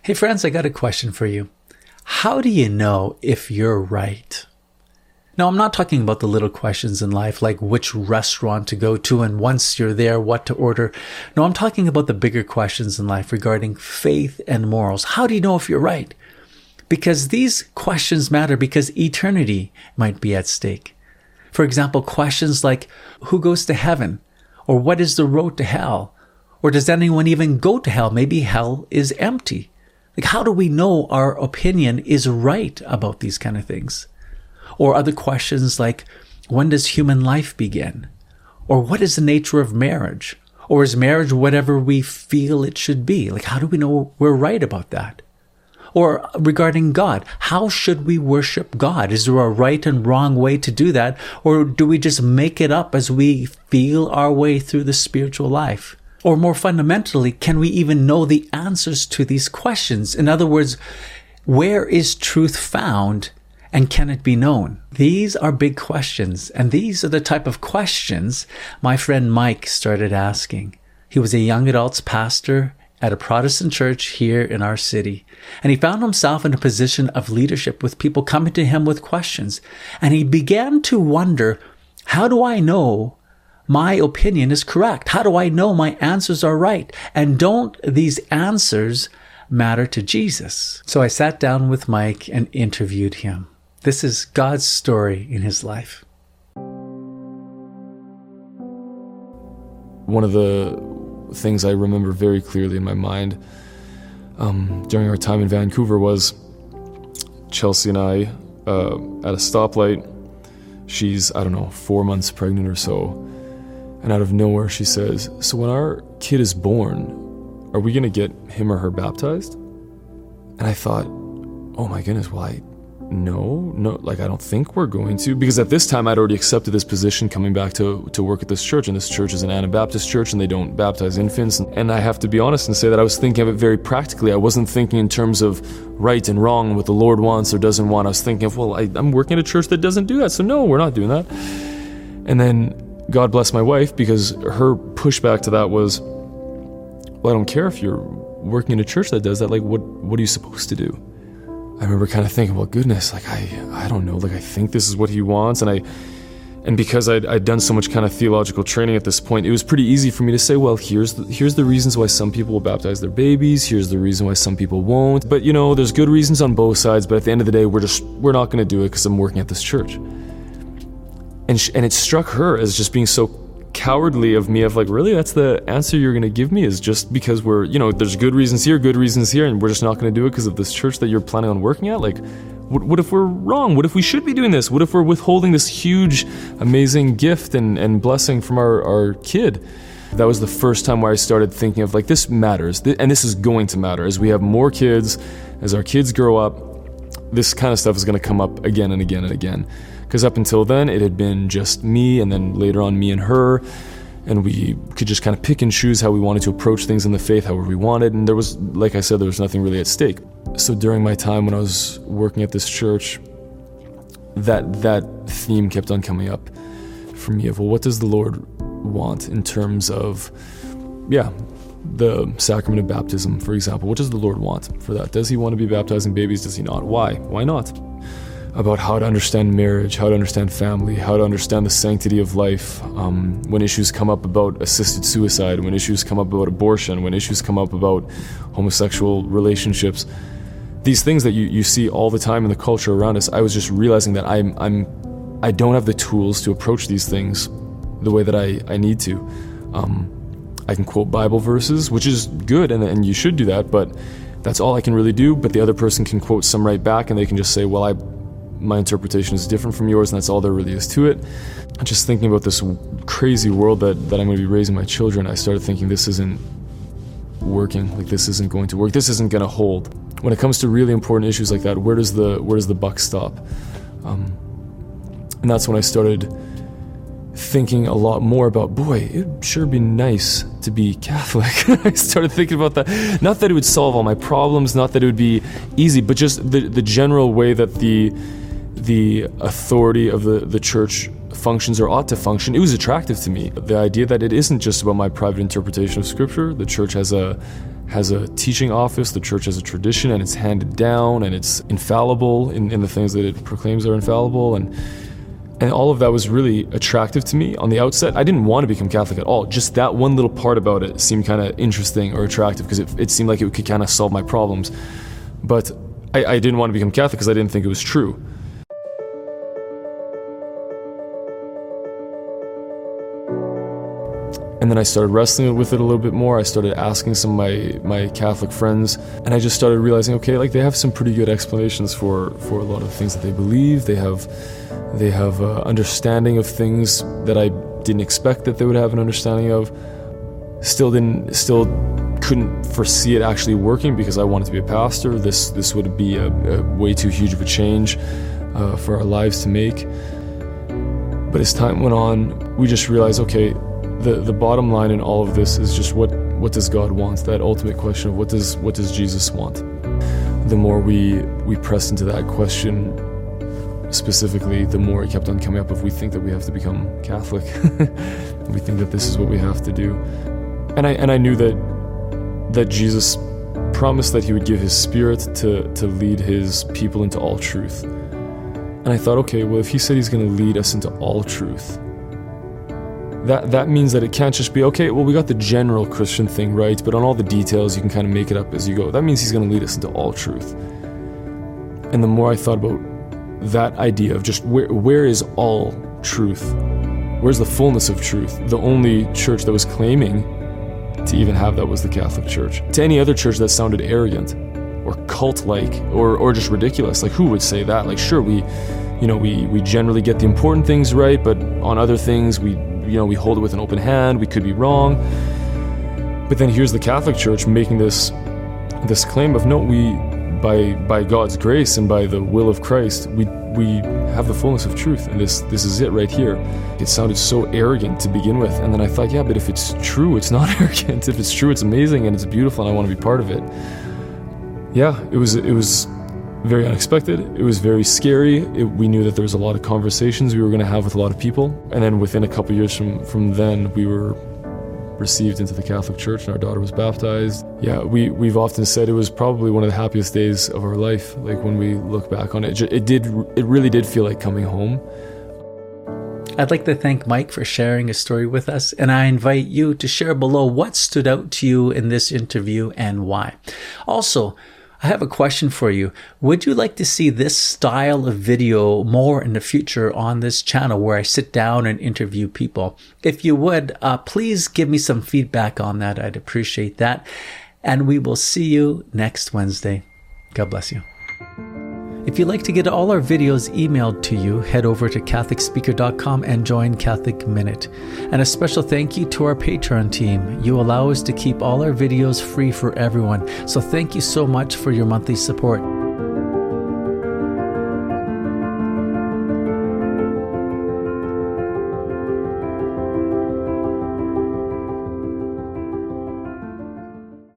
Hey friends, I got a question for you. How do you know if you're right? Now, I'm not talking about the little questions in life like which restaurant to go to and once you're there, what to order. No, I'm talking about the bigger questions in life regarding faith and morals. How do you know if you're right? Because these questions matter because eternity might be at stake. For example, questions like who goes to heaven? Or what is the road to hell? Or does anyone even go to hell? Maybe hell is empty. Like, how do we know our opinion is right about these kind of things? Or other questions like, when does human life begin? Or what is the nature of marriage? Or is marriage whatever we feel it should be? Like, how do we know we're right about that? Or regarding God, how should we worship God? Is there a right and wrong way to do that? Or do we just make it up as we feel our way through the spiritual life? Or more fundamentally, can we even know the answers to these questions? In other words, where is truth found and can it be known? These are big questions, and these are the type of questions my friend Mike started asking. He was a young adults pastor at a Protestant church here in our city, and he found himself in a position of leadership with people coming to him with questions, and he began to wonder, how do I know my opinion is correct? How do I know my answers are right? And don't these answers matter to Jesus? So I sat down with Mike and interviewed him. This is God's story in his life. One of the things I remember very clearly in my mind during our time in Vancouver was Chelsea and I at a stoplight. She's, 4 months pregnant or so. And out of nowhere, she says, so when our kid is born, are we going to get him or her baptized? And I thought, oh my goodness, why? No, I don't think we're going to. Because at this time, I'd already accepted this position coming back to work at this church. And this church is an Anabaptist church, and they don't baptize infants. And I have to be honest and say that I was thinking of it very practically. I wasn't thinking in terms of right and wrong, what the Lord wants or doesn't want. I was thinking of, I'm working at a church that doesn't do that. So no, we're not doing that. And then God bless my wife, because her pushback to that was, well, I don't care if you're working in a church that does that. Like, what are you supposed to do? I remember kind of thinking, well, goodness, I don't know. I think this is what he wants. And because I'd done so much kind of theological training at this point, it was pretty easy for me to say, well, here's the reasons why some people will baptize their babies. Here's the reason why some people won't. But, there's good reasons on both sides. But at the end of the day, we're not going to do it because I'm working at this church. And it struck her as just being so cowardly of me, of really, that's the answer you're going to give me, is just because we're, there's good reasons here, and we're just not going to do it because of this church that you're planning on working at? What if we're wrong? What if we should be doing this? What if we're withholding this huge, amazing gift and blessing from our kid? That was the first time where I started thinking of this matters, and this is going to matter. As we have more kids, as our kids grow up, this kind of stuff is going to come up again and again and again. Because up until then, it had been just me, and then later on me and her, and we could just kind of pick and choose how we wanted to approach things in the faith, however we wanted, and there was, like I said, there was nothing really at stake. So during my time when I was working at this church, that theme kept on coming up for me of, well, what does the Lord want in terms of, the sacrament of baptism, for example? What does the Lord want for that? Does he want to be baptizing babies? Does he not? Why? Why not? About how to understand marriage, how to understand family, how to understand the sanctity of life, when issues come up about assisted suicide, when issues come up about abortion, when issues come up about homosexual relationships, these things that you see all the time in the culture around us. I was just realizing that I don't have the tools to approach these things the way that I need to. I can quote Bible verses, which is good, and you should do that, but that's all I can really do. But the other person can quote some right back, and they can just say, well, my interpretation is different from yours, and that's all there really is to it. Just thinking about this crazy world that I'm going to be raising my children, I started thinking this isn't working. This isn't going to work. This isn't going to hold. When it comes to really important issues like that, where does the buck stop? And that's when I started thinking a lot more about, boy, it'd sure be nice to be Catholic. I started thinking about that. Not that it would solve all my problems, not that it would be easy, but just the general way that the authority of the church functions or ought to function. It was attractive to me. The idea that it isn't just about my private interpretation of Scripture. The church has has a teaching office, the church has a tradition, and it's handed down, and it's infallible in the things that it proclaims are infallible, and all of that was really attractive to me on the outset. I didn't want to become Catholic at all. Just that one little part about it seemed kind of interesting or attractive because it seemed like it could kind of solve my problems. But I didn't want to become Catholic because I didn't think it was true. And then I started wrestling with it a little bit more. I started asking some of my Catholic friends, and I just started realizing, okay, like they have some pretty good explanations for a lot of the things that they believe. They have understanding of things that I didn't expect that they would have an understanding of. Still couldn't foresee it actually working because I wanted to be a pastor. This would be a way too huge of a change for our lives to make. But as time went on, we just realized, okay, the bottom line in all of this is just what does God want? That ultimate question of what does Jesus want? The more we pressed into that question specifically, the more it kept on coming up of we think that we have to become Catholic. We think that this is what we have to do. And I knew that Jesus promised that he would give his Spirit to lead his people into all truth. And I thought, okay, well, if he said he's going to lead us into all truth, that means that it can't just be, okay, well, we got the general Christian thing right, but on all the details, you can kind of make it up as you go. That means he's going to lead us into all truth. And the more I thought about that idea of just where is all truth? Where's the fullness of truth? The only church that was claiming to even have that was the Catholic Church. To any other church that sounded arrogant or cult-like or just ridiculous. Like, who would say that? Like, sure, we generally get the important things right, but on other things, we hold it with an open hand. We could be wrong. But then here's the Catholic Church making this claim of, no, we, by God's grace and by the will of Christ, we have the fullness of truth, and this is it right here. It sounded so arrogant to begin with, and then I thought, yeah, but if it's true, it's not arrogant. If it's true, it's amazing and it's beautiful, and I want to be part of it. Yeah, it was very unexpected. It was very scary. We knew that there was a lot of conversations we were going to have with a lot of people, and then within a couple years from then, we were received into the Catholic Church, and our daughter was baptized. Yeah, we've often said it was probably one of the happiest days of our life. Like, when we look back on it, it really did feel like coming home. I'd like to thank Mike for sharing his story with us, and I invite you to share below what stood out to you in this interview and why. Also, I have a question for you. Would you like to see this style of video more in the future on this channel where I sit down and interview people? If you would, please give me some feedback on that. I'd appreciate that. And we will see you next Wednesday. God bless you. If you'd like to get all our videos emailed to you, head over to CatholicSpeaker.com and join Catholic Minute. And a special thank you to our Patreon team. You allow us to keep all our videos free for everyone. So thank you so much for your monthly support.